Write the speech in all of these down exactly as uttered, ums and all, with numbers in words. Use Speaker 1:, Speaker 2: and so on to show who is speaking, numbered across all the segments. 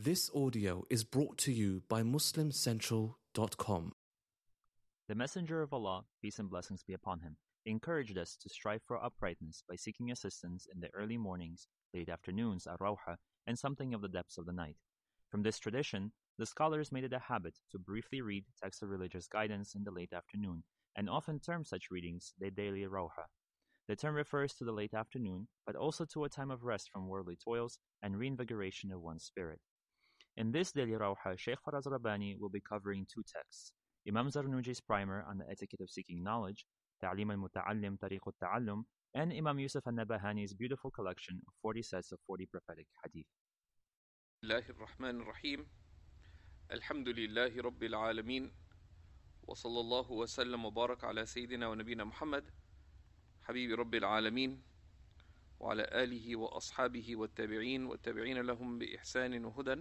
Speaker 1: This audio is brought to you by Muslim Central dot com.
Speaker 2: The Messenger of Allah, peace and blessings be upon him, encouraged us to strive for uprightness by seeking assistance in the early mornings, late afternoons, ar-rawha, and something of the depths of the night. From this tradition, the scholars made it a habit to briefly read texts of religious guidance in the late afternoon, and often term such readings the daily rawha. The term refers to the late afternoon, but also to a time of rest from worldly toils and reinvigoration of one's spirit. In this daily rawha, Shaykh Faraz Rabbani will be covering two texts: Imam Zarnuji's primer on the etiquette of seeking knowledge, Ta'lim al-Muta'allim Tariq al-Ta'allum, and Imam Yusuf al-Nabahani's beautiful collection of forty sets of forty prophetic hadith.
Speaker 3: الله الرحمن الرحيم الحمد لله رب العالمين وصلى الله وسلم وبارك على سيدنا ونبينا محمد حبيب رب العالمين وعلى آله وأصحابه والتابعين والتابعين لهم بإحسان وهدى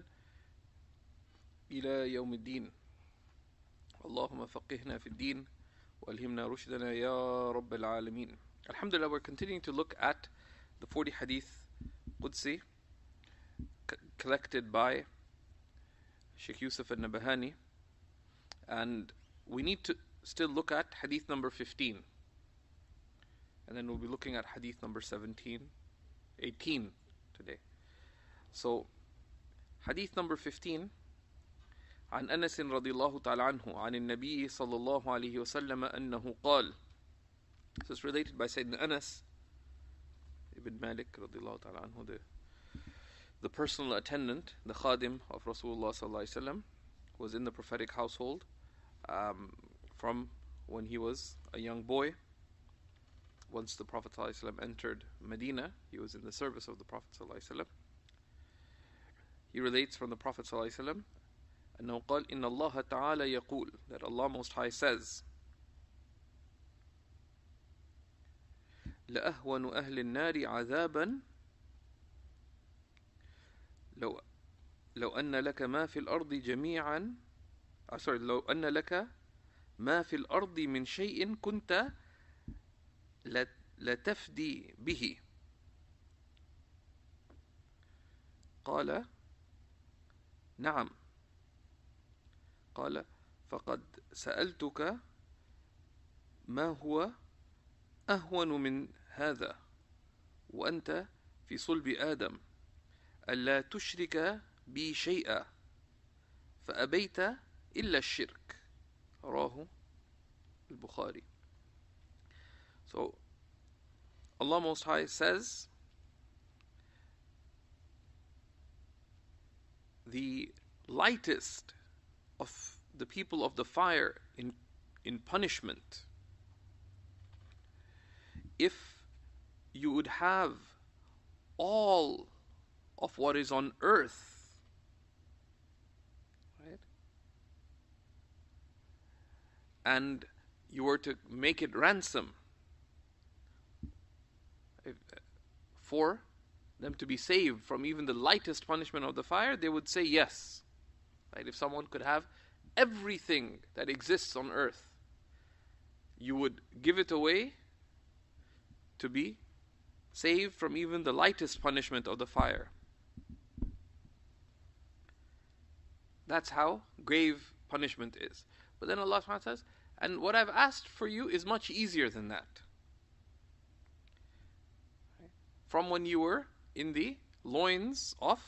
Speaker 3: إلى يوم الدين. اللهم فقهنا في الدين والهمنا رشدنا يا رب العالمين. Alhamdulillah, we're continuing to look at the forty hadith Qudsi c- collected by Sheikh Yusuf al-Nabahani, and we need to still look at hadith number fifteen, and then we'll be looking at hadith number seventeen, eighteen today. So hadith number fifteen, عن أنس رضي الله تعالى عنه عن النبي صلى الله عليه وسلم أنه قال. So it's related by Sayyidina Anas ibn Malik رضي الله تعالى عنه, the, the personal attendant, the khadim of Rasulullah صلى الله عليه وسلم, was in the prophetic household um, from when he was a young boy. Once the Prophet صلى الله عليه وسلم entered Medina, he was in the service of the Prophet صلى الله عليه وسلم. He relates from the Prophet صلى الله عليه وسلم أنه قال إن الله تعالى يقول, that Allah Most High says, لأهون أهل النار عذابا لو لو أن لك ما في الأرض جميعا uh, sorry لو أن لك ما في الأرض من شيء كنت لتفدي به. قال نعم. قال فقد سألتك ما هو أهون من هذا وأنت في صلب آدم ألا تشرك بي شيئا فأبيت إلا الشرك. رواه البخاري. So Allah Most High says, the lightest of the people of the fire in in punishment, if you would have all of what is on earth, right, and you were to make it ransom for them to be saved from even the lightest punishment of the fire, they would say yes. Right? If someone could have everything that exists on earth, you would give it away to be saved from even the lightest punishment of the fire. That's how grave punishment is. But then Allah subhanahu wa ta'ala says, and what I've asked for you is much easier than that. From when you were in the loins of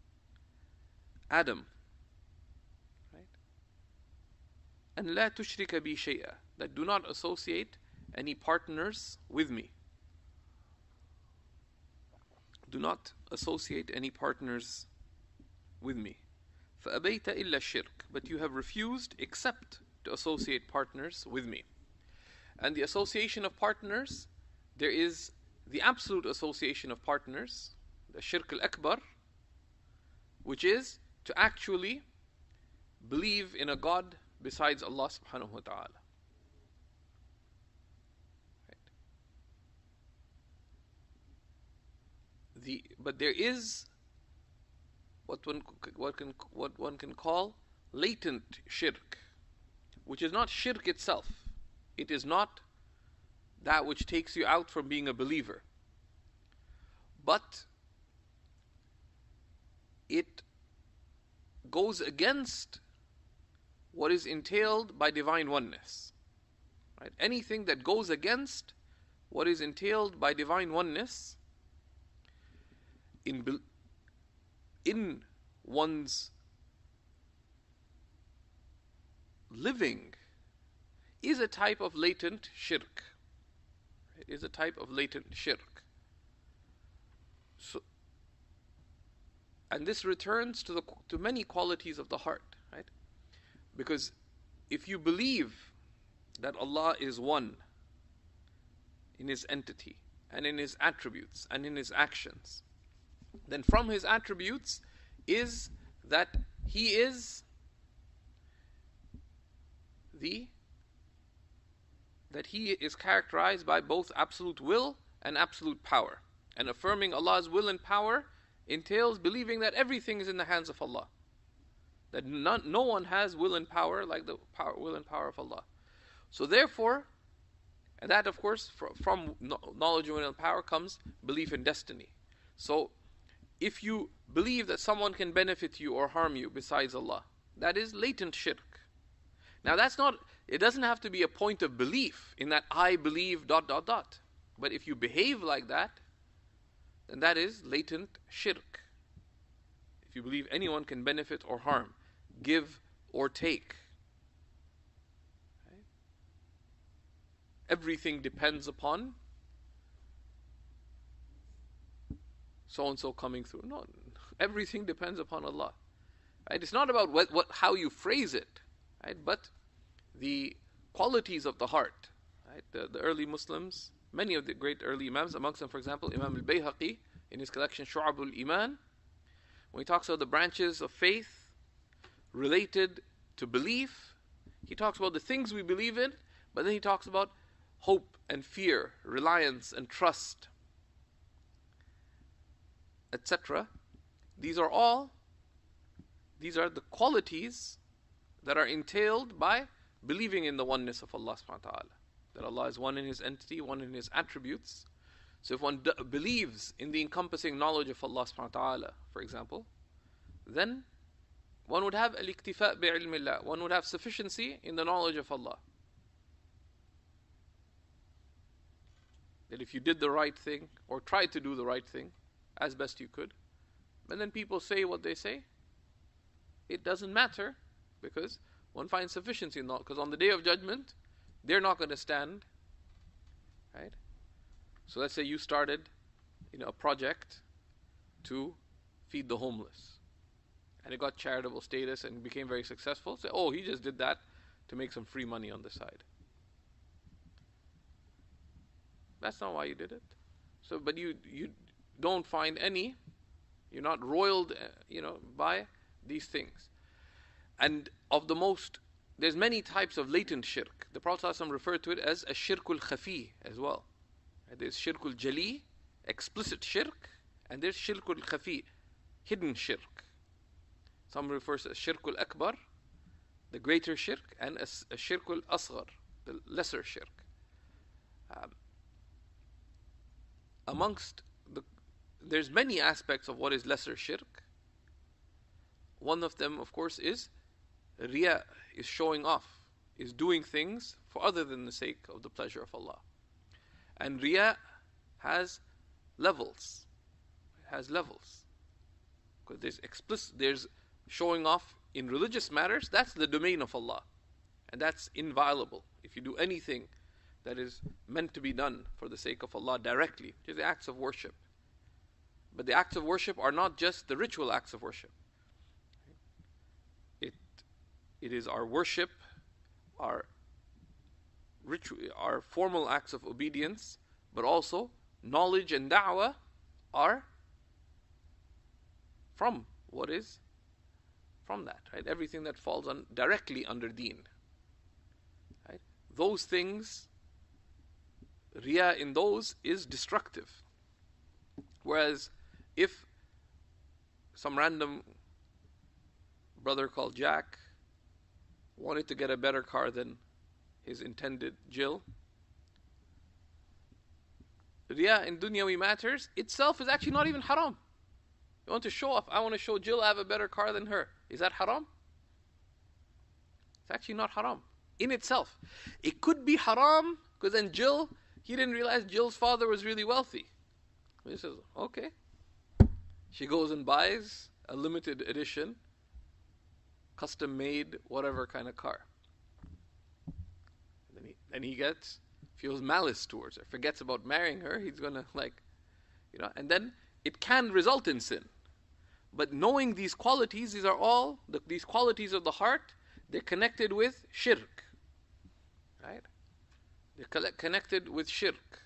Speaker 3: Adam. Right? And لا تشرك بي شيئا, that do not associate any partners with me. Do not associate any partners with me. فأبيت إلا الشرك, but you have refused except to associate partners with me. And the association of partners, there is the absolute association of partners, the shirk al-akbar, which is to actually believe in a God besides Allah subhanahu wa ta'ala. Right. The, but there is what one, what, can, what one can call latent shirk, which is not shirk itself. It is not that which takes you out from being a believer. But it goes against what is entailed by divine oneness. Right? Anything that goes against what is entailed by divine oneness in, in one's living is a type of latent shirk. It is a type of latent shirk. So, and this returns to the to many qualities of the heart, right? Because if you believe that Allah is one in His entity and in His attributes and in His actions, then from His attributes is that He is the that He is characterized by both absolute will and absolute power. And affirming Allah's will and power entails believing that everything is in the hands of Allah. That none, no one has will and power like the power, will and power of Allah. So therefore, and that of course from, from knowledge of will and power comes belief in destiny. So if you believe that someone can benefit you or harm you besides Allah, that is latent shirk. Now that's not, it doesn't have to be a point of belief in that I believe dot dot dot. But if you behave like that, then that is latent shirk. If you believe anyone can benefit or harm, give or take. Okay? Everything depends upon so-and-so coming through. No, everything depends upon Allah. Right? It's not about what, what how you phrase it, right? But the qualities of the heart. Right? The, the early Muslims, many of the great early Imams, amongst them, for example, Imam al-Bayhaqi, in his collection Shu'ab al-Iman, when he talks about the branches of faith related to belief, he talks about the things we believe in, but then he talks about hope and fear, reliance and trust, et cetera. These are all, these are the qualities that are entailed by believing in the oneness of Allah subhanahu wa ta'ala. That Allah is one in His entity, one in His attributes. So if one d- believes in the encompassing knowledge of Allah subhanahu wa ta'ala, for example, then one would have al-iktifa bi'ilmillah, one would have sufficiency in the knowledge of Allah. That if you did the right thing, or tried to do the right thing, as best you could, and then people say what they say, it doesn't matter, because one finds sufficiency in that. Because on the Day of Judgment, they're not going to stand, right? So let's say you started, you know, a project to feed the homeless, and it got charitable status and became very successful. Say, oh, he just did that to make some free money on the side. That's not why you did it. So, but you you don't find any, you're not roiled, uh, you know, by these things. And of the most, there's many types of latent shirk. The Prophet ﷺ referred to it as a shirkul khafi as well. There's shirkul jali, explicit shirk, and there's shirkul khafi, hidden shirk. Some refers to shirkul akbar, the greater shirk, and a, a shirkul asghar, the lesser shirk. Um, amongst the, there's many aspects of what is lesser shirk. One of them, of course, is riya, is showing off, is doing things for other than the sake of the pleasure of Allah. And riya has levels. It has levels. Because there's explicit, there's showing off in religious matters, that's the domain of Allah. And that's inviolable. If you do anything that is meant to be done for the sake of Allah directly, which is the acts of worship. But the acts of worship are not just the ritual acts of worship. It, it is our worship, our ritual, our formal acts of obedience, but also knowledge and da'wah are from what is from that, right? Everything that falls on directly under deen, right? Those things, riya in those is destructive. Whereas if some random brother called Jack wanted to get a better car than his intended Jill, riya in dunyawi matters itself is actually not even haram. You want to show off. I want to show Jill I have a better car than her. Is that haram? It's actually not haram in itself. It could be haram because then Jill, he didn't realize Jill's father was really wealthy. He says, okay. She goes and buys a limited edition, custom made, whatever kind of car. And then he, then he gets, feels malice towards her, forgets about marrying her. He's going to like, you know, and then it can result in sin. But knowing these qualities, these are all, the, these qualities of the heart, they're connected with shirk. Right? They're connected with shirk.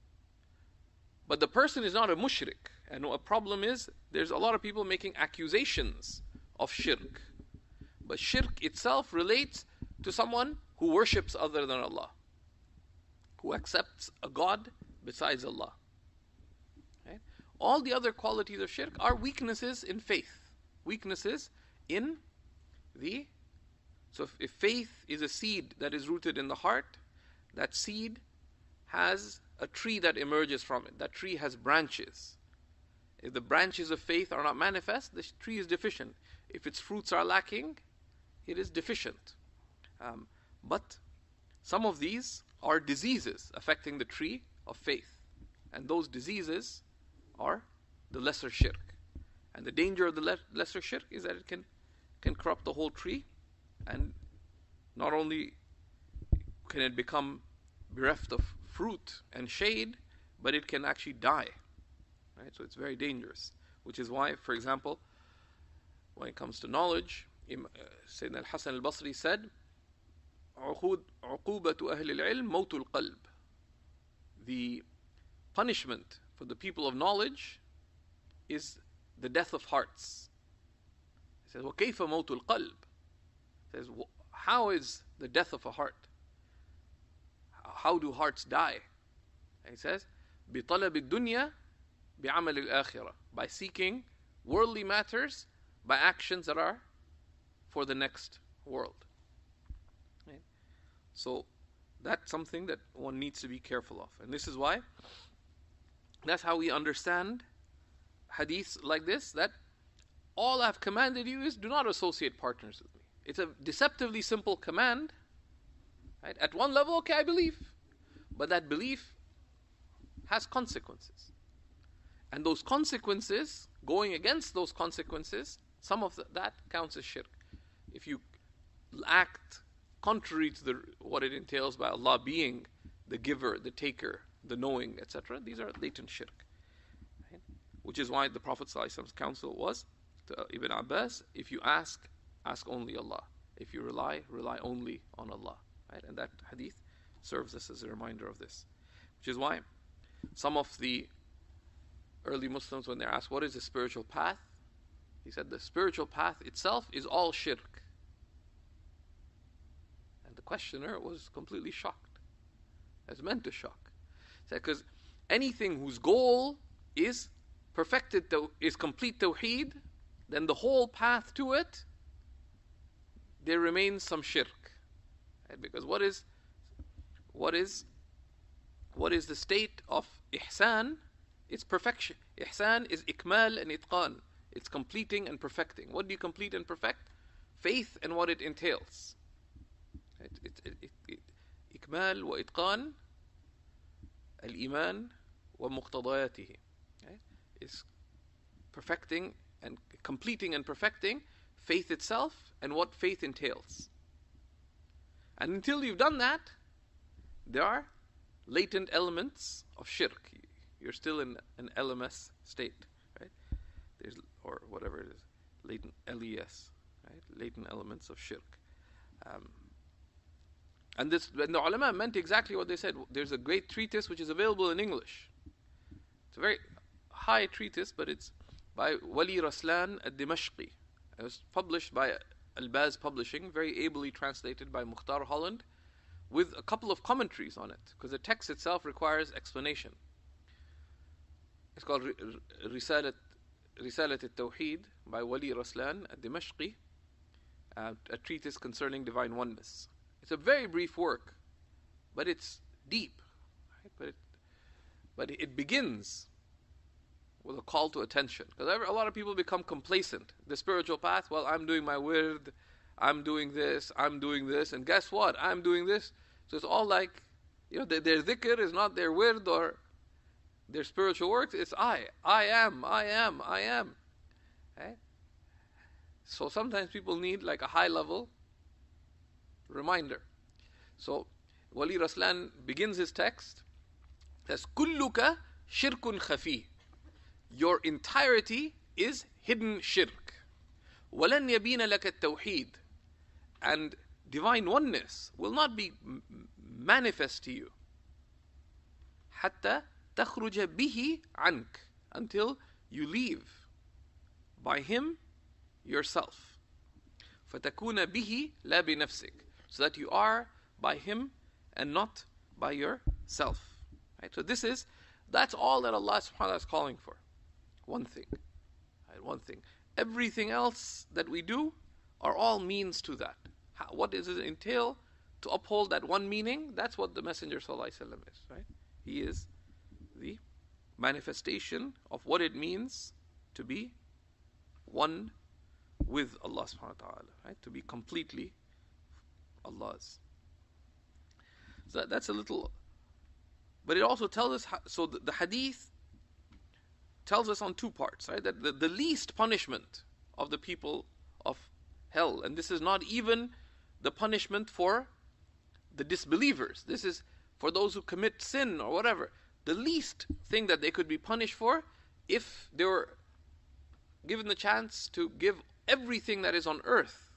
Speaker 3: But the person is not a mushrik. And a problem is, there's a lot of people making accusations of shirk. But shirk itself relates to someone who worships other than Allah, who accepts a God besides Allah. Right? All the other qualities of shirk are weaknesses in faith. Weaknesses in the... So if, if faith is a seed that is rooted in the heart, that seed has a tree that emerges from it. That tree has branches. If the branches of faith are not manifest, the tree is deficient. If its fruits are lacking, it is deficient. Um, but some of these are diseases affecting the tree of faith. And those diseases are the lesser shirk. And the danger of the le- lesser shirk is that it can, can corrupt the whole tree. And not only can it become bereft of fruit and shade, but it can actually die. Right? So it's very dangerous. Which is why, for example, when it comes to knowledge, uh, Sayyidina al-Hasan al-Basri said, عقوبة أهل العلم موت القلب. The punishment for the people of knowledge is the death of hearts. He says, وكيف موت القلب? He says, how is the death of a heart? How do hearts die? And he says, بطلب الدنيا بعمل الآخرة. By seeking worldly matters, by actions that are for the next world. Right? So that's something that one needs to be careful of. And this is why, that's how we understand hadiths like this, that all I've commanded you is do not associate partners with me. It's a deceptively simple command. Right? At one level, okay, I believe. But that belief has consequences. And those consequences, going against those consequences, some of the, that counts as shirk. If you act contrary to the, what it entails by Allah being the giver, the taker, the knowing, et cetera, these are latent shirk. Right? Which is why the Prophet ﷺ's counsel was to Ibn Abbas, if you ask, ask only Allah. If you rely, rely only on Allah. Right? And that hadith serves us as a reminder of this. Which is why some of the early Muslims, when they're asked, what is the spiritual path? He said, the spiritual path itself is all shirk. And the questioner was completely shocked. As meant to shock. He said, because anything whose goal is perfected, is complete tawheed, then the whole path to it, there remains some shirk. Right? Because what is, what is, what is the state of ihsan? It's perfection. Ihsan is ikmal and itqan. It's completing and perfecting. What do you complete and perfect? Faith and what it entails. It, it, it, it, it, ikmal wa itqan al-iman wa muqtadayatihi. Right? It's perfecting and completing and perfecting faith itself and what faith entails. And until you've done that, there are latent elements of shirk. You're still in an L M S state, right? There's, or whatever it is, latent L E S, right? Latent elements of shirk. Um, and this, and the ulama meant exactly what they said. There's a great treatise which is available in English. It's a very high treatise, but it's by Wali Raslan al-Dimashqi. It was published by Al-Baz Publishing, very ably translated by Mukhtar Holland, with a couple of commentaries on it, because the text itself requires explanation. It's called Risalat Risalat al-Tawheed by Wali Raslan al-Dimashqi, uh, a treatise concerning divine oneness. It's a very brief work, but it's deep. Right? But, it, but it begins with a call to attention. Because a lot of people become complacent. The spiritual path, well, I'm doing my wird, I'm doing this, I'm doing this, and guess what? I'm doing this. So it's all like, you know, their, their dhikr is not their wird or their spiritual works, it's I. I am, I am, I am. Okay? So sometimes people need like a high level reminder. So Wali Raslan begins his text, says, Kulluka shirkun khafi. Your entirety is hidden shirk. وَلَنْ يَبِينَ لَكَ التَّوْحِيدِ. And divine oneness will not be m- manifest to you. حَتَّى تَخْرُجَ بِهِ عَنْكَ. Until you leave by him yourself. فَتَكُونَ بِهِ لَا بِنَفْسِكَ. So that you are by him and not by yourself. Right? So this is, that's all that Allah subhanahu wa ta'ala is calling for. One thing. Right? One thing. Everything else that we do are all means to that. How, what does it entail to uphold that one meaning? That's what the Messenger sallallahu alaihi wasallam is, right? He is the manifestation of what it means to be one with Allah subhanahu wa ta'ala, right? To be completely Allah's. So that, that's a little, but it also tells us, how, so the, the hadith tells us on two parts, right? That the, the least punishment of the people of hell, and this is not even the punishment for the disbelievers. This is for those who commit sin or whatever. The least thing that they could be punished for, if they were given the chance to give everything that is on earth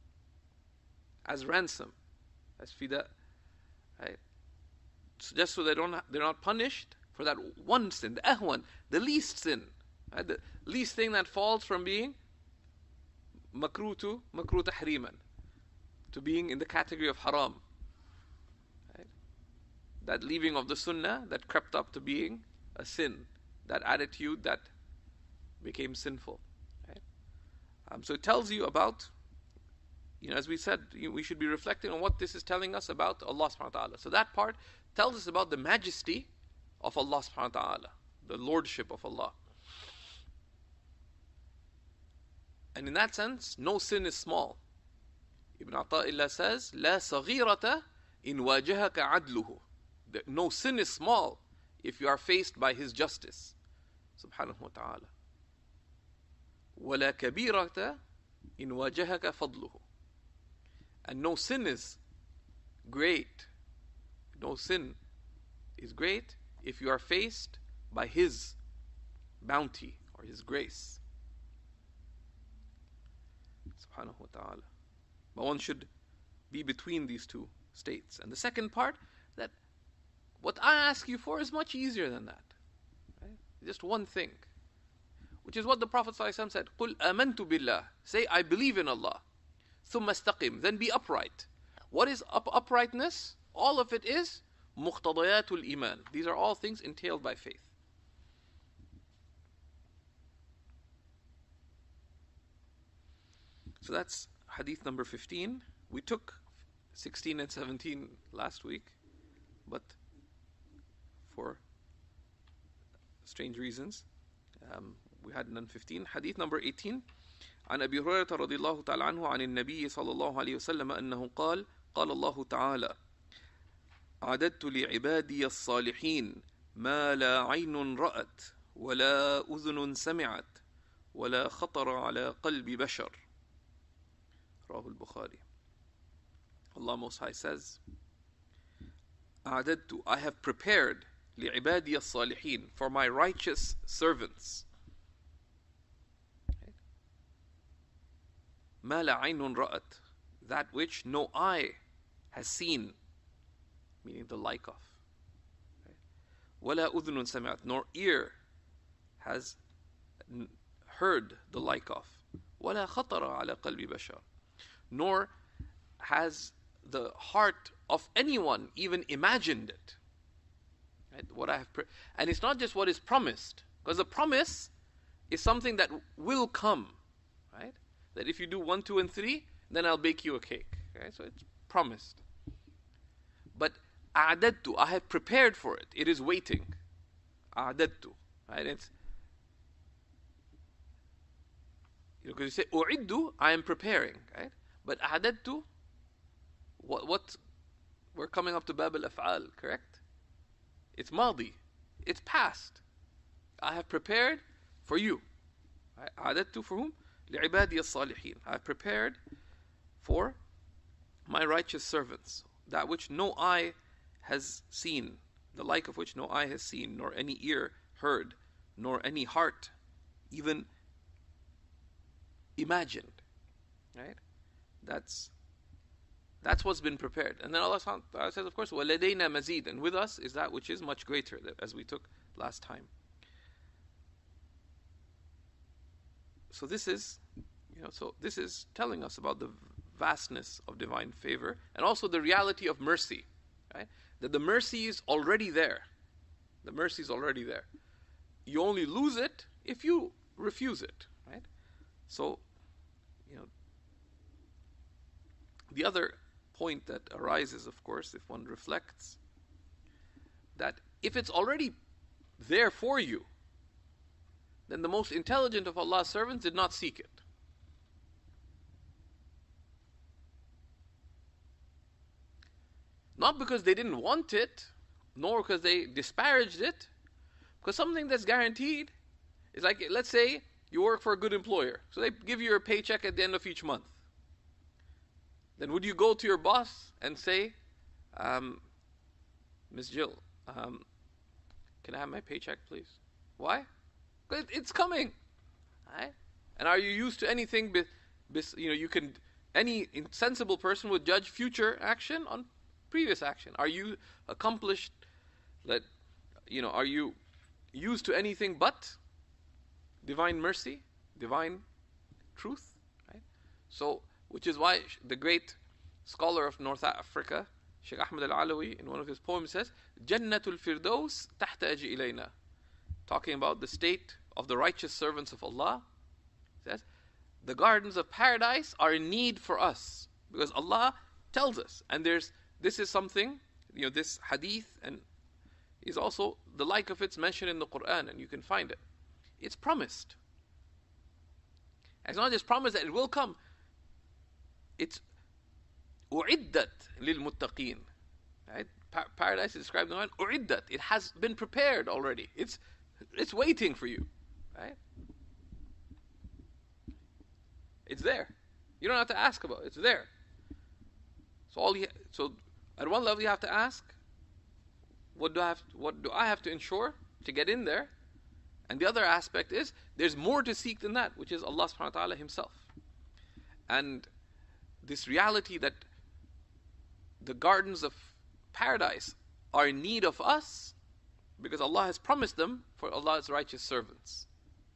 Speaker 3: as ransom, as fida, right? So just so they don't, they're not punished for that one sin, the ahwan, the least sin, right? The least thing that falls from being makruh to makruh tahriman, to being in the category of haram. Right? That leaving of the sunnah that crept up to being a sin, that attitude that became sinful. Right? Um, so it tells you about, you know, as we said, you, we should be reflecting on what this is telling us about Allah subhanahu wa ta'ala. So that part tells us about the majesty of Allah subhanahu wa ta'ala, the lordship of Allah. And in that sense, no sin is small. Ibn Ata'illah says, لا صغيرة إن واجهك عدله. No sin is small if you are faced by His justice, subhanahu wa ta'ala. ولا كبيرة إن واجهك فضله. And no sin is great. No sin is great if you are faced by His bounty or His grace, subhanahu wa ta'ala. But one should be between these two states. And the second part, that what I ask you for is much easier than that. Right? Just one thing. Which is what the Prophet ﷺ said, قُلْ آمَنْتُ بِاللَّهِ. Say, I believe in Allah. ثُمَّ اسْتَقِمْ. Then be upright. What is up- uprightness? All of it is muqtadayatul iman. These are all things entailed by faith. So that's hadith number fifteen. We took sixteen and seventeen last week, but for strange reasons, um, we had none fifteen. Hadith number eighteen. عن أبي هريرة رضي الله تعالى عنه عن النبي صلى الله عليه وسلم أنه قال قال الله تعالى أعددت لعبادي الصالحين ما لا عين رأت ولا أذن سمعت ولا خطر على قلب بشر. رواه البخاري. Allah Most High says, أعددت, I have prepared لعبادي الصالحين, for my righteous servants. ما لا عين رأت, that which no eye has seen, meaning the like of. ولا أذن سمعت, nor ear has heard the like of. ولا خطر على قلب بشر, nor has the heart of anyone even imagined it. Right? What I have, pre- and it's not just what is promised, because the promise is something that will come, right? That if you do one, two, and three, then I'll bake you a cake. Okay? So it's promised. But أعددت, I have prepared for it. It is waiting. أعددت, right? It's You know, because you say أعد, I am preparing, right? But أعددت, what, what, we're coming up to Bab al-Af'al, correct? It's ماضي, it's past. I have prepared for you. أعددت for whom? لعبادي الصالحين. I have prepared for my righteous servants, that which no eye has seen, the like of which no eye has seen, nor any ear heard, nor any heart even imagined. Right? That's that's what's been prepared. And then Allah says, of course, وَلَدَيْنَا مَزِيدٌ, and with us is that which is much greater, as we took last time. So this is, you know, so this is telling us about the vastness of divine favor and also the reality of mercy, right? That the mercy is already there. The mercy is already there. You only lose it if you refuse it, right? So, you know, the other point that arises, of course, if one reflects, that if it's already there for you, then the most intelligent of Allah's servants did not seek it. Not because they didn't want it, nor because they disparaged it, because something that's guaranteed is like, let's say you work for a good employer, so they give you your paycheck at the end of each month. Then would you go to your boss and say, um, Miss Jill, um, can I have my paycheck, please? Why? Because it's coming, right? And are you used to anything? Be, be, you know, you can. Any sensible person would judge future action on previous action. Are you accomplished? That, you know, are you used to anything but divine mercy, divine truth, right? So, which is why the great scholar of North Africa, Sheikh Ahmed Al-Alawi, in one of his poems says, Jannatul Firdaus tahtaji ilayna. Talking about the state of the righteous servants of Allah, says, the gardens of paradise are in need for us, because Allah tells us, and there's this is something, you know, this hadith and is also the like of it's mentioned in the Quran, and you can find it. It's promised. It's not just promised that it will come. It's u'iddat lil muttaqeen. Right? Pa- paradise is described in the Quran. U'iddat. It has been prepared already. It's it's waiting for you. Right? It's there. You don't have to ask about it. It's there. So all you, so at one level you have to ask, what do I have to, what do I have to ensure to get in there? And the other aspect is there's more to seek than that, which is Allah subhanahu wa ta'ala himself. And this reality that the gardens of paradise are in need of us because Allah has promised them for Allah's righteous servants.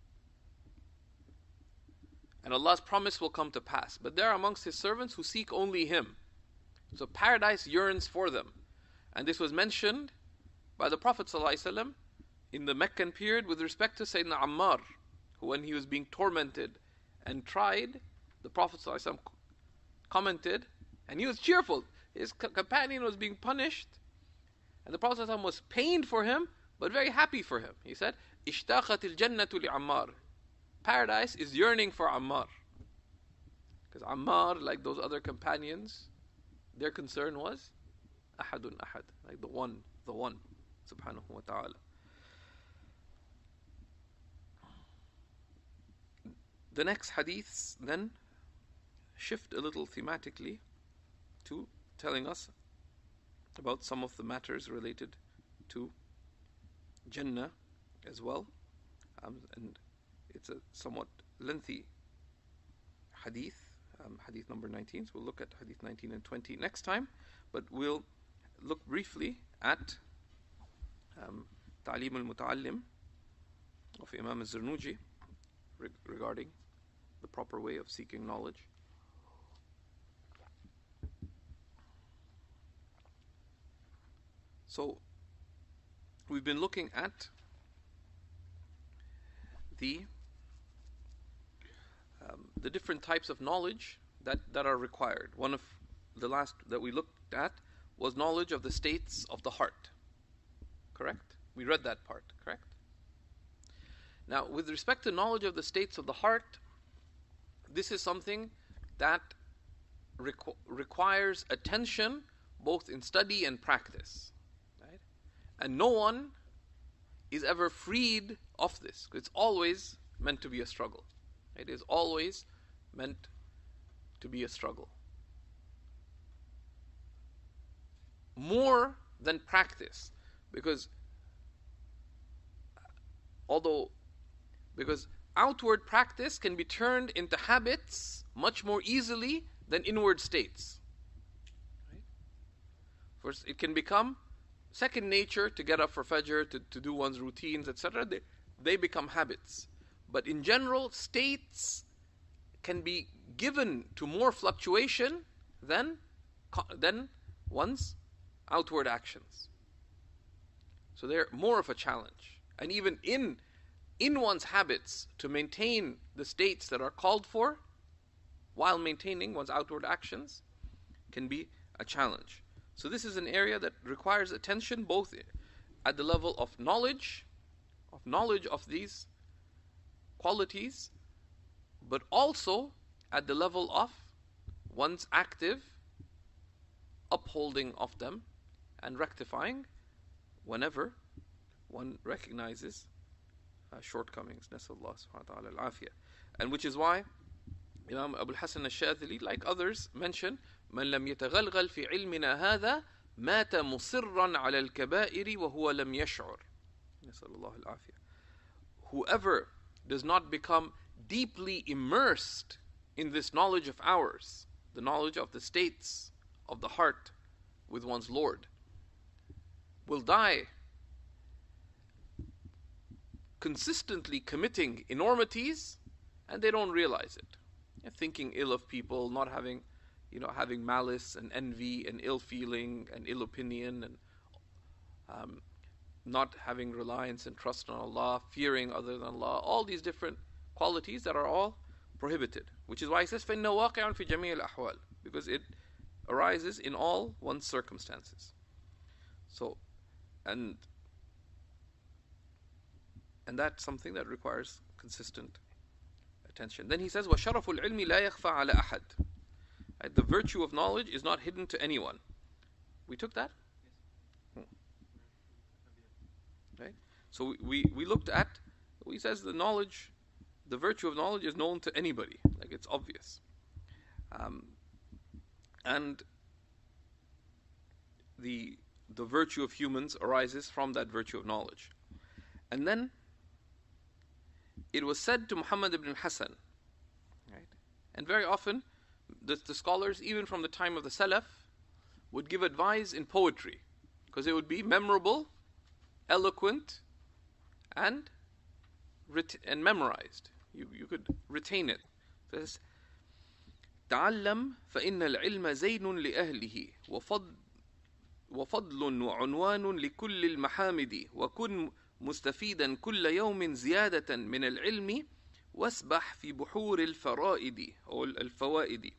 Speaker 3: And Allah's promise will come to pass. But there are amongst His servants who seek only Him. So paradise yearns for them. And this was mentioned by the Prophet ﷺ in the Meccan period with respect to Sayyidina Ammar, who when he was being tormented and tried, the Prophet ﷺ commented, and he was cheerful. His companion was being punished, and the Prophet ﷺ was pained for him, but very happy for him. He said, "Ishtaqat al-jannatu li-Ammar." Paradise is yearning for Ammar. Because Ammar, like those other companions, their concern was Ahadun Ahad, like the one, the one, subhanahu wa ta'ala. The next hadiths then shift a little thematically to telling us about some of the matters related to Jannah as well. Um, and it's a somewhat lengthy hadith, um, hadith number nineteen. So we'll look at hadith nineteen and twenty next time. But we'll look briefly at um, Ta'lim al-Muta'allim of Imam al-Zarnuji re- regarding the proper way of seeking knowledge. So, we've been looking at the um, the different types of knowledge that, that are required. One of the last that we looked at was knowledge of the states of the heart. Correct? We read that part, correct? Now, with respect to knowledge of the states of the heart, this is something that requ- requires attention both in study and practice. Right? And no one is ever freed of this. It's always meant to be a struggle. It is always meant to be a struggle. More than practice, because although because outward practice can be turned into habits much more easily than inward states. Right? First, it can become second nature to get up for Fajr, to, to do one's routines, et cetera. They, they become habits. But in general, states can be given to more fluctuation than, than one's outward actions. So they're more of a challenge. And even in, in one's habits, to maintain the states that are called for while maintaining one's outward actions can be a challenge. So this is an area that requires attention both at the level of knowledge, of knowledge of these qualities, but also at the level of one's active upholding of them and rectifying whenever one recognizes uh, shortcomings. Nasallallahu subhanahu wa ta'ala al-afiyah. And which is why Imam Abu al-Hasan al-Shadhili, like others, mention من لم يتغلغل في علمنا هذا مات مصرا على الكبائر وهو لم يشعر. Nasallallahu al-afiyah. Whoever does not become deeply immersed in this knowledge of ours, the knowledge of the states of the heart with one's Lord, will die consistently committing enormities and they don't realize it. And thinking ill of people, not having, you know, having malice and envy and ill feeling and ill opinion, and um, not having reliance and trust on Allah, fearing other than Allah, all these different qualities that are all prohibited. Which is why he says, فَإِنَّهُ وَاقِعٌ فِي جَمِيعِ الْأَحْوَالِ, because it arises in all one's circumstances. So, and and that's something that requires consistent attention. Then he says, وَشَرَفُ الْعِلْمِ لَا يَخْفَى عَلَى أَحَدٍ. Right? The virtue of knowledge is not hidden to anyone. We took that? Yes. Hmm. Right? So we, we looked at, he says the knowledge, the virtue of knowledge is known to anybody. Like it's obvious. Um, and the the virtue of humans arises from that virtue of knowledge. And then it was said to Muhammad ibn Hassan, right? And very often the, the scholars, even from the time of the Salaf, would give advice in poetry because it would be memorable, eloquent, and ret- and memorized. You you could retain it. So it says, تعلم فإن العلم زين لأهله وفضل وفضل وعنوان لكل المحامد وكن مستفيدا كل يوم زيادة من العلم واسبح في بحور الفرائد أو الفوائد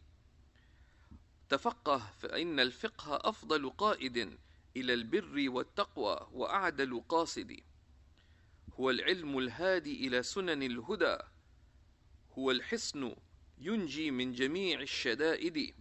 Speaker 3: تفقه فإن الفقه أفضل قائد إلى البر والتقوى وأعدل قاصد هو العلم الهادي إلى سنن الهدى هو الحصن ينجي من جميع الشدائد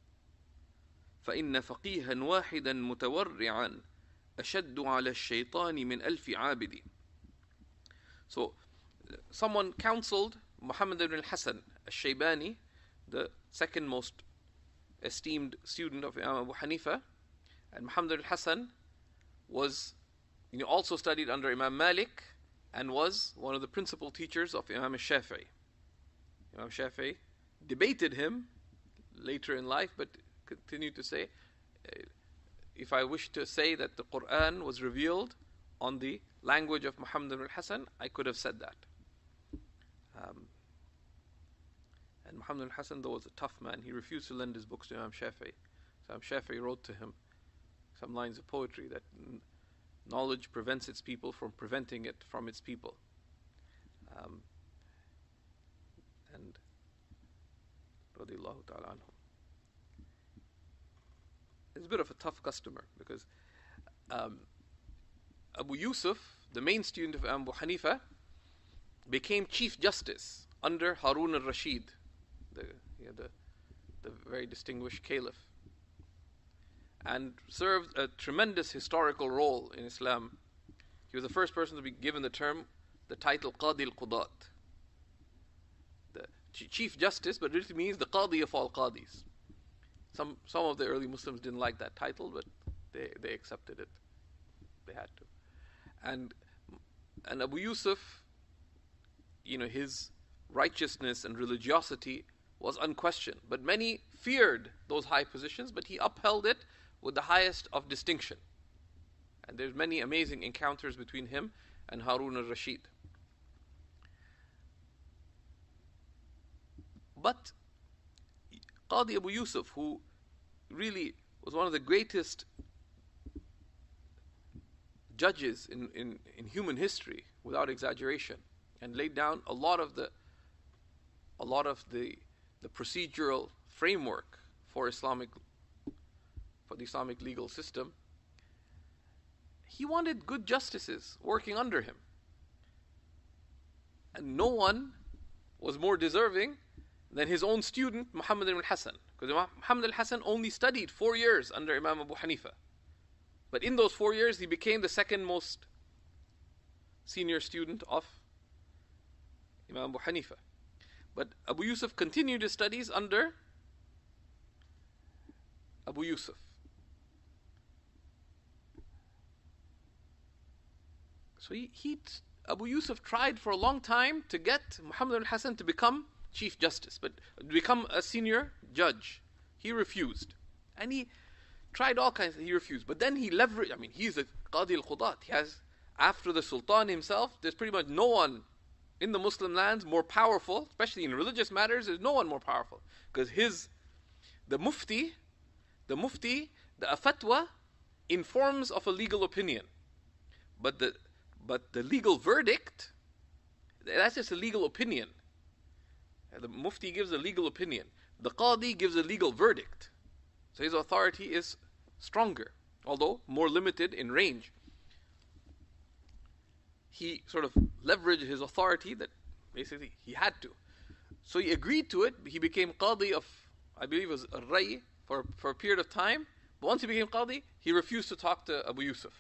Speaker 3: فإن فقيها واحدا متورعا أشد على الشيطان من ألف عابد. So someone counseled Muhammad ibn al-Hasan al-Shaybani, the second most esteemed student of Imam Abu Hanifa, and Muhammad ibn al-Hasan was, you know, also studied under Imam Malik and was one of the principal teachers of Imam al-Shafi'i. Imam Shafi'i debated him later in life, but continued to say, if I wish to say that the Quran was revealed on the language of Muhammad ibn al-Hasan, I could have said that. Um, and Muhammad ibn al-Hasan, though, was a tough man. He refused to lend his books to Imam Shafi'i. So Imam Shafi'i wrote to him some lines of poetry that knowledge prevents its people from preventing it from its people. Um, and radiyallahu ta'ala anhum. It's a bit of a tough customer because um, Abu Yusuf, the main student of Abu Hanifa, became Chief Justice under Harun al-Rashid the, you know, the, the very distinguished caliph, and served a tremendous historical role in Islam. He was the first person to be given the term, the title Qadi al-Qudat, the Chief Justice, but it really means the Qadi of all Qadis. Some some of the early Muslims didn't like that title, but they, they accepted it. They had to. And and Abu Yusuf, you know, his righteousness and religiosity was unquestioned. But many feared those high positions, but he upheld it with the highest of distinction. And there's many amazing encounters between him and Harun al-Rashid. But Qadi Abu Yusuf, who really was one of the greatest judges in, in, in human history, without exaggeration, and laid down a lot of the a lot of the the procedural framework for Islamic for the Islamic legal system, he wanted good justices working under him. And no one was more deserving than his own student, Muhammad ibn al-Hasan. Because Muhammad al-Hasan only studied four years under Imam Abu Hanifa. But in those four years, he became the second most senior student of Imam Abu Hanifa. But Abu Yusuf continued his studies under Abu Yusuf. So he, he, Abu Yusuf tried for a long time to get Muhammad al-Hasan to become Chief Justice, but to become a senior judge. He refused. And he tried all kinds, he refused. But then he leveraged, I mean, he's a Qadi al-Qudat. He has, after the Sultan himself, there's pretty much no one in the Muslim lands more powerful, especially in religious matters, there's no one more powerful. Because his, the mufti, the mufti, the fatwa informs of a legal opinion. But the But the legal verdict, that's just a legal opinion. The mufti gives a legal opinion. The qadi gives a legal verdict. So his authority is stronger, although more limited in range. He sort of leveraged his authority that basically he had to. So he agreed to it. He became qadi of, I believe it was Ar-Ray for, for a period of time. But once he became qadi, he refused to talk to Abu Yusuf.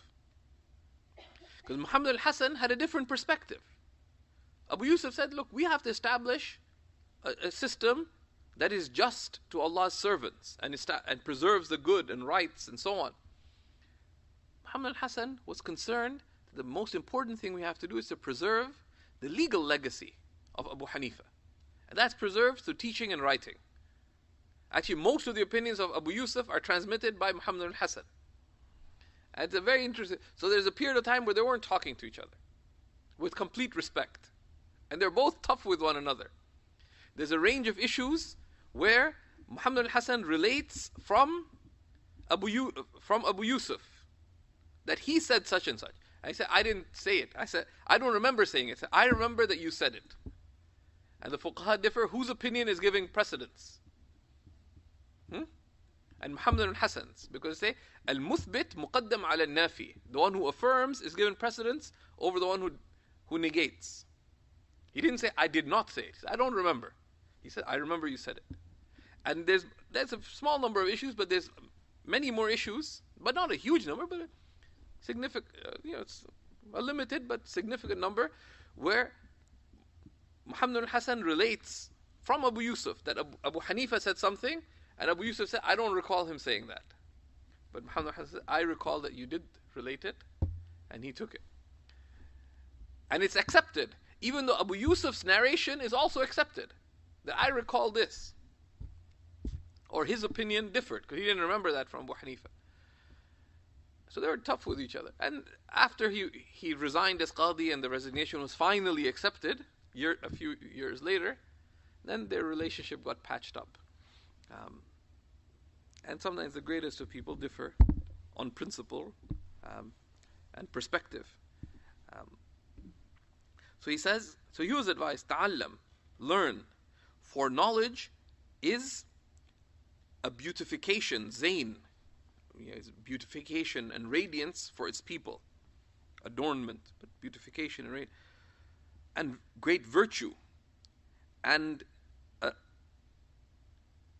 Speaker 3: Because Muhammad al-Hasan had a different perspective. Abu Yusuf said, look, we have to establish a, a system that is just to Allah's servants and, esta- and preserves the good and rights and so on. Muhammad al-Hasan was concerned that the most important thing we have to do is to preserve the legal legacy of Abu Hanifa. And that's preserved through teaching and writing. Actually, most of the opinions of Abu Yusuf are transmitted by Muhammad al-Hasan. And it's a very interesting, so there's a period of time where they weren't talking to each other with complete respect. And they're both tough with one another. There's a range of issues where Muhammad al-Hasan relates from Abu, Yu, from Abu Yusuf that he said such and such. I said, I didn't say it. I said, I don't remember saying it. I said, I remember that you said it. And the fuqaha differ, whose opinion is giving precedence? Hmm? And Muhammad al-Hasan's, because they say, al-muthbit muqaddam ala al-nafi. The one who affirms is given precedence over the one who, who negates. He didn't say, I did not say it. He said, I don't remember. He said, I remember you said it. And there's there's a small number of issues, but there's many more issues, but not a huge number, but a significant, uh, you know, it's a limited but significant number, where Muhammad al-Hasan relates from Abu Yusuf that Abu, Abu Hanifa said something, and Abu Yusuf said, I don't recall him saying that. But Muhammad al-Hasan said, I recall that you did relate it, and he took it. And it's accepted, even though Abu Yusuf's narration is also accepted, that I recall this. Or his opinion differed, because he didn't remember that from Abu Hanifa. So they were tough with each other. And after he, he resigned as Qadi and the resignation was finally accepted, year, a few years later, then their relationship got patched up. Um, and sometimes the greatest of people differ on principle um, and perspective. Um, so he says, so he was advised, ta'allam, learn, for knowledge is a beautification, zain, you know, it's beautification and radiance for its people, adornment, but beautification and radiance, and great virtue, and a,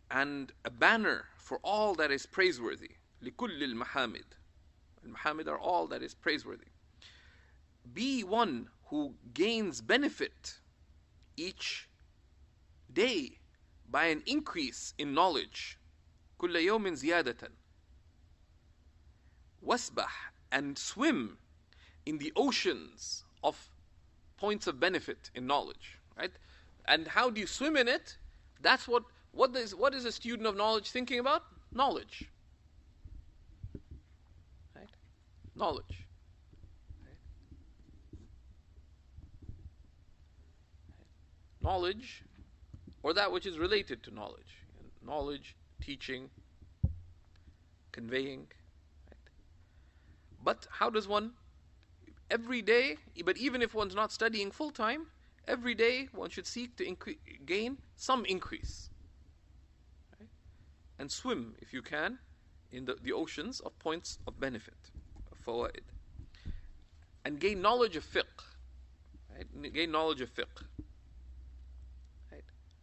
Speaker 3: and a banner for all that is praiseworthy. لِكُلِّ الْمَحَامِدِ. Al-Mahamid are all that is praiseworthy. Be one who gains benefit each day by an increase in knowledge. كُلَّ يَوْمٍ زِيَادَةً. وَاسْبَحْ, and swim in the oceans of points of benefit in knowledge. Right? And how do you swim in it? That's what what is what is a student of knowledge thinking about? Knowledge. Right? Knowledge. Right? Knowledge, or that which is related to knowledge. Knowledge, teaching, conveying. Right? But how does one, every day, but even if one's not studying full time, every day one should seek to incre- gain some increase. Right? And swim, if you can, in the, the oceans of points of benefit, of fawaid. And gain knowledge of fiqh. Right? Gain knowledge of fiqh. Right?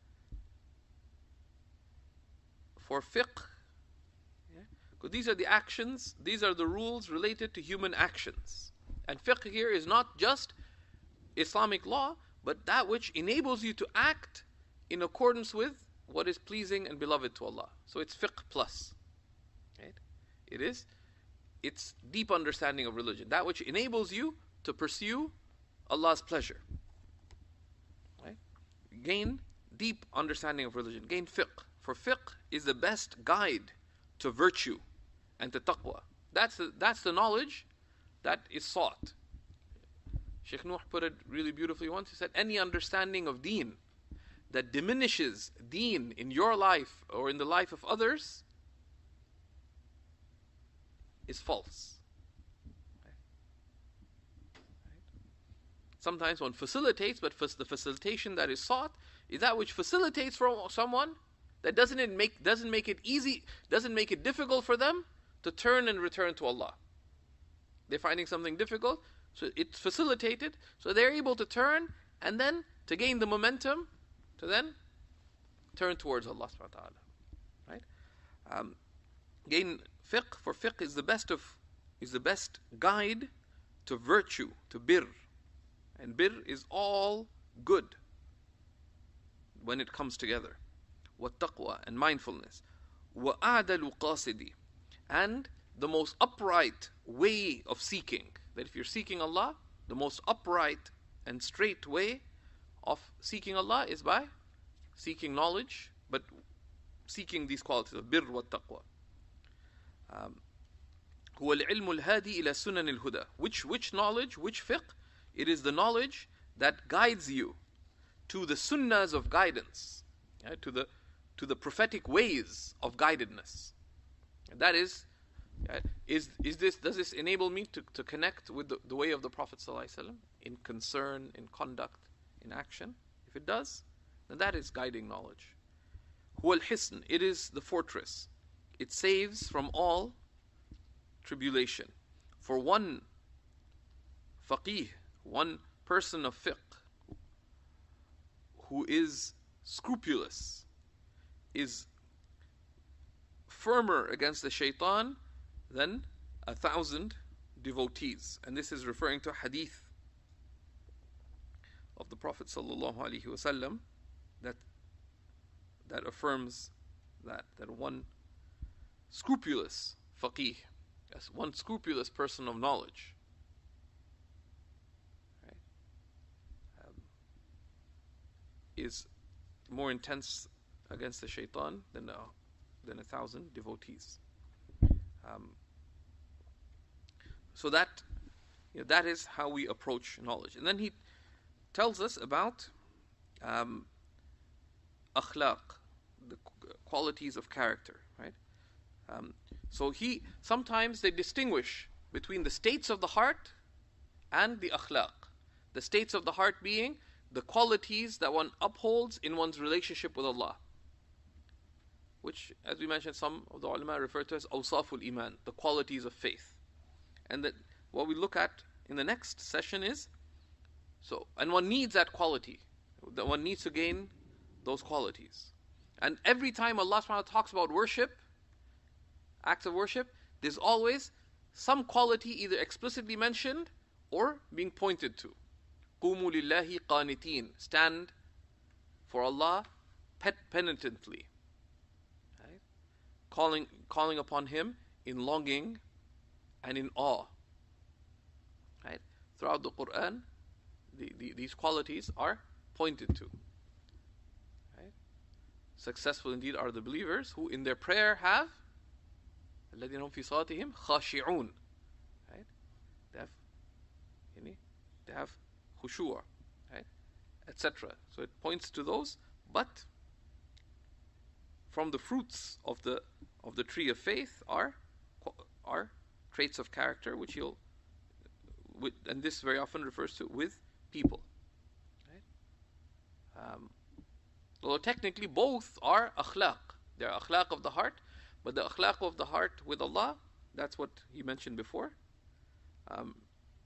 Speaker 3: For fiqh, yeah? Because these are the actions, these are the rules related to human actions. And fiqh here is not just Islamic law, but that which enables you to act in accordance with what is pleasing and beloved to Allah. So it's fiqh plus. Right? It is, it's deep understanding of religion. That which enables you to pursue Allah's pleasure. Right? Gain deep understanding of religion. Gain fiqh. For fiqh is the best guide to virtue and to taqwa. That's the, that's the knowledge that is sought. Sheikh Nuh put it really beautifully once. He said, any understanding of deen that diminishes deen in your life or in the life of others is false. Right? Right? Sometimes one facilitates, but the facilitation that is sought is that which facilitates for someone that doesn't it make doesn't make it easy, doesn't make it difficult for them to turn and return to Allah. They're finding something difficult, so it's facilitated, so they're able to turn and then to gain the momentum to then turn towards Allah subhanahu wa ta'ala. Right? Um, gain fiqh, for fiqh is the best of is the best guide to virtue, to birr. And birr is all good when it comes together. Wa taqwa, and mindfulness. Wa a'dalu qasidi, and the most upright way of seeking. That if you're seeking Allah, the most upright and straight way of seeking Allah is by seeking knowledge, but seeking these qualities of birr wa taqwa. هو العلم الهادي إلى سنن الهدى. Which which knowledge, which fiqh? It is the knowledge that guides you to the sunnahs of guidance, right? to the to the prophetic ways of guidedness. And that is. Uh, is is this does this enable me to, to connect with the, the way of the Prophet ﷺ in concern, in conduct, in action? If it does, then that is guiding knowledge. Huwa al-hisn, it is the fortress. It saves from all tribulation. For one faqih, one person of fiqh, who is scrupulous, is firmer against the shaitan than a thousand devotees. And this is referring to a hadith of the Prophet sallallahu alaihi wasallam that that affirms that that one scrupulous faqih, yes, one scrupulous person of knowledge, right, um, is more intense against the shaitan than a, than a thousand devotees. Um, so that you know, that is how we approach knowledge. And then he tells us about um, akhlaq, the qualities of character, right? Um, so he sometimes they distinguish between the states of the heart and the akhlaq. The states of the heart being the qualities that one upholds in one's relationship with Allah, which, as we mentioned, some of the ulama refer to as awsaful iman, the qualities of faith. And that what we look at in the next session is, so, and one needs that quality, that one needs to gain those qualities. And every time Allah subhanahu wa ta'ala talks about worship, acts of worship, there's always some quality either explicitly mentioned or being pointed to. قُومُوا لِلَّهِ قَانِتِينَ. Stand for Allah penitently. Right? Calling, calling upon Him in longing and in awe. Right? Throughout the Quran, the, the, these qualities are pointed to. Right? Successful indeed are the believers who in their prayer have الَّذِينَ هُمْ فِي صَلَاتِهِمْ خَاشِعُونَ. Right? They have, they have khushu', right? et cetera. So it points to those, but from the fruits of the of the tree of faith are are traits of character, which he'll, with, and this very often refers to with people. Right? Um, although technically both are akhlaq, they're akhlaq of the heart, but the akhlaq of the heart with Allah, that's what he mentioned before. Um,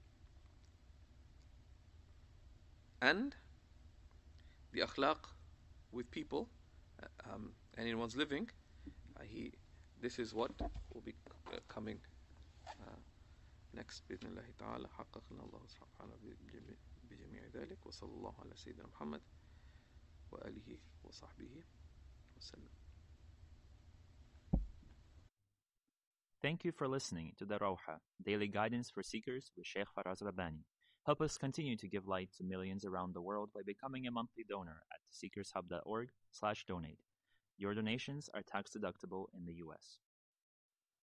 Speaker 3: and the akhlaq with people uh, um, and in one's living, uh, he, this is what will be uh, coming uh, next. بإذن الله تعالى حققنا الله سبحانه بجميع ذلك وصلى الله على سيدنا محمد وآله وصحبه وسلم.
Speaker 2: Thank you for listening to the Rawha, Daily Guidance for Seekers with Sheikh Faraz Rabbani. Help us continue to give light to millions around the world by becoming a monthly donor at seekershub dot org slash donate. Your donations are tax deductible in the U S